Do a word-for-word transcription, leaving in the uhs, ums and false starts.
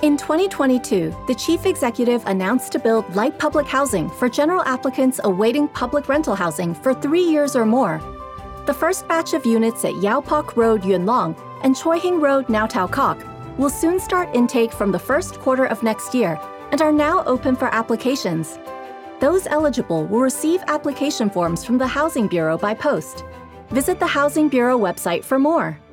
In twenty twenty-two, the chief executive announced to build light public housing for general applicants awaiting public rental housing for three years or more. The first batch of units at Yau Pok Road, Yuen Long, and Choi Hing Road, Nau Tau Kok, will soon start intake from the first quarter of next year and are now open for applications. Those eligible will receive application forms from the Housing Bureau by post. Visit the Housing Bureau website for more.